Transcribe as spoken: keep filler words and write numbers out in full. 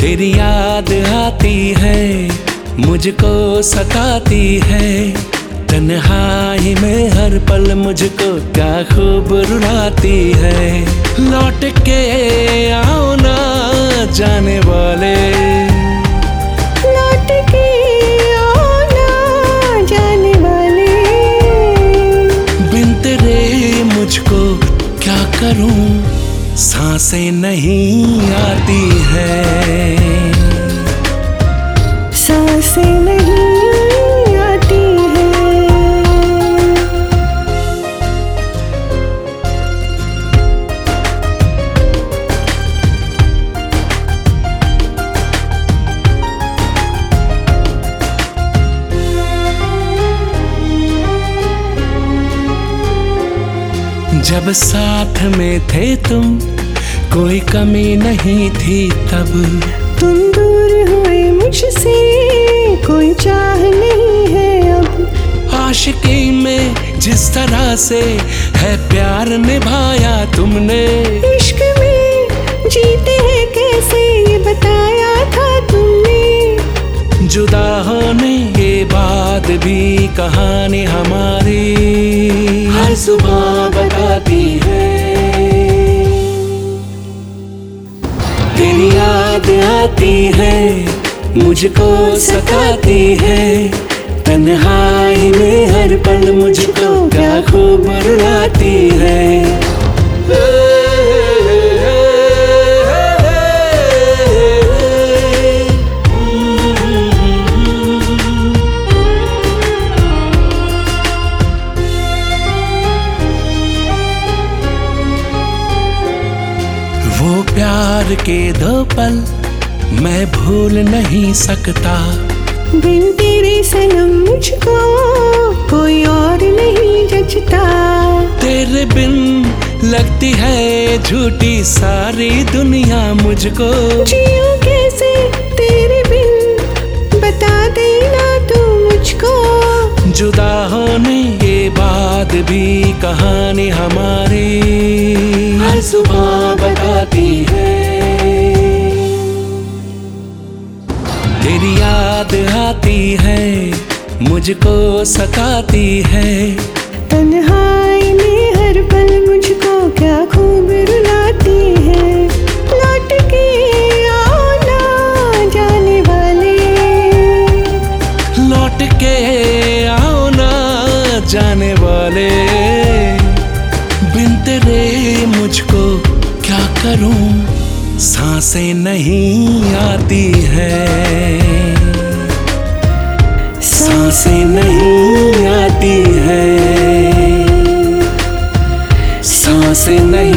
तेरी याद आती है, मुझको सताती है। तन्हाई में हर पल मुझको क्या खूब रुलाती है। लौट के आओ ना जाने वाले, लौट के आओ ना जाने वाले। बिन तेरे मुझको क्या करूं, सांसें नहीं आती है, सांसें नहीं आती है। जब साथ में थे तुम, कोई कमी नहीं थी तब। तुम दूर हुए मुझसे, कोई चाह नहीं है अब। आशिकी में जिस तरह से है प्यार निभाया तुमने, इश्क में जीते हैं कैसे ये बताया था तुमने। जुदा होने के बाद भी कहानी हमारी हर सुबह बताती है। तेरी याद आती है, मुझको सताती है। तन्हाई में हर पल मुझको क्या खूब रुलाती है। वो प्यार के दो पल मैं भूल नहीं सकता। बिन तेरे सनम मुझको कोई और नहीं जचता। तेरे बिन लगती है झूठी सारी दुनिया मुझको। जियूं कैसे तेरे बिन बता देना तू मुझको। जुदा होने के बाद भी कहानी हमारी हर सुबह बताती है। तेरी याद आती है, मुझको सताती है। तन्हाई में हर पल मुझको क्या खूब रुलाती है। लौट के आओ ना जाने वाले, लौट के आओ ना जाने वाले। बिन तेरे मुझको क्या करूं, सांसें नहीं आती है, सांसें नहीं आती है, सांसें नहीं